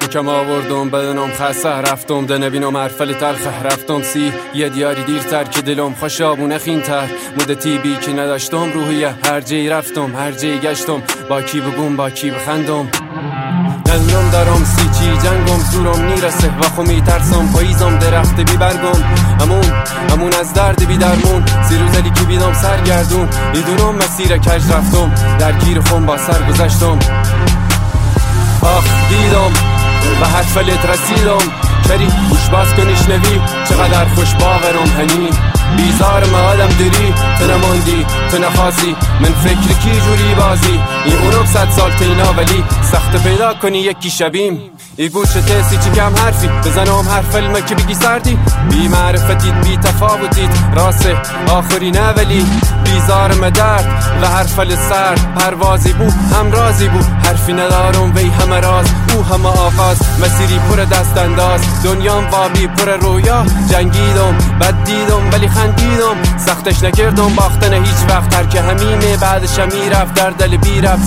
کم آوردم بدنم خسته رفتم ده نبینم حرفل تلخه رفتم یه دیاری دیرتر که دلم خوشابونه خینتر مدتی بی که نداشتم روحیه هر جایی رفتم هر جایی گشتم با کی بگم با کی بخندم ندونم دارم چی جنگم زورم نیرسه و خو میترسم پاییزم درخت بی برگم همون از درد بی درمون سیروزلی که بیدم سرگردون میدونم مسیر کج رفتم درگیر خون با سر گذشتم آخ دیدم و هر فلت رسیدم کری گوش باز کنیش نوی چقدر خوش باورم هنی بیزارم آدم دری تو نماندی تو نخواسی من فکر کی جوری بازی این اونم 100 سال تینا ولی سخت پیدا کنی یکی شبیم ای گوش تیسی چی کم حرفی بزنم هر فیلم که بگی سردی بی معرفتید بی تفاوتید راسه آخری نه ولی بیزارم درد و هر فل سرد پروازی بو هم رازی بو حرفی ندارم وی همه راز او همه آغاز مسیری پر دست انداز دنیام وابی پر رویا جنگیدم بد دیدم ولی خندیدم سختش نکردم باختن هیچ وقت هر که همینه بعدش همی رفت در دل بی رفت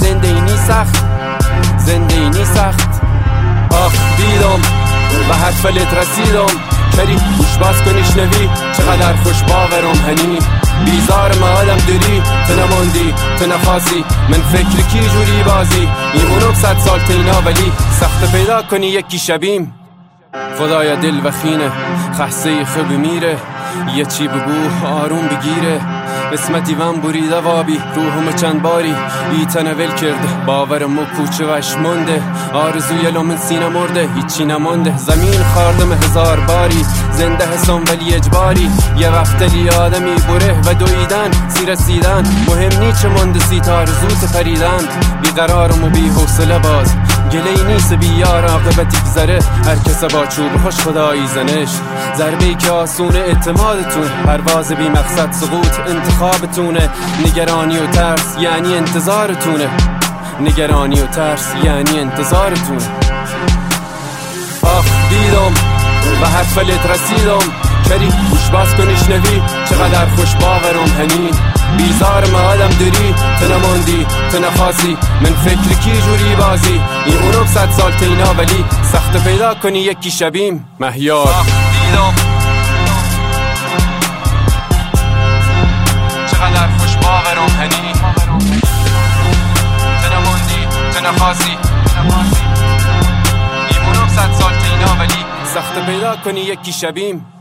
زنده اینی سخت آخ دیدم و هر فلت رسیدم کری گوش باز کنیش نوی چقدر خوش باورم هنی بیزارم آدم دری تو نماندی تو نخواسی من فکر کی جوری بازی ایمونم 100 سال تینا ولی سخت پیدا کنی یکی شبیم خدایا دل و خینه خسته خوب میره یه چی بگو آروم بگیره اسمتی من بریده وابی روحم چند باری ای تنول کرده باورم و کوچه وش مونده آرزوی لامن سینه مرده هیچی نمونده زمین خاردم 1000 باری زنده حسام ولی اجباری یه وقت لی آدمی بره و دویدن سی رسیدن مهم نی چه مونده سی تا آرزوت پریدن بیقرارم و بی حوصله باز گلی نیست بی یار عاقبتی گذره هر کس با چوب خوش خدایی زنش ضربه‌ای که آسونه اعتمادتون پرواز بی مقصد سقوط انتخابتونه نگرانی و ترس یعنی انتظارتونه نگرانی و ترس یعنی انتظارتونه آخ دیدم و هر فلت رسیدم کری گوش باز کنیش نوی چقدر خوش باورم هنی بیزارم آدم دری تو نماندی تو نخواسی من فکر کی جوری بازی این اونم 100 سال تینا ولی سخت پیدا کنی یکی شبیم مهیار آخ دیدم چقدر خوش باورم هنی تو نماندی تو نخواسی این اونم 100 سال تینا ولی سخت پیدا کنی یکی شبیم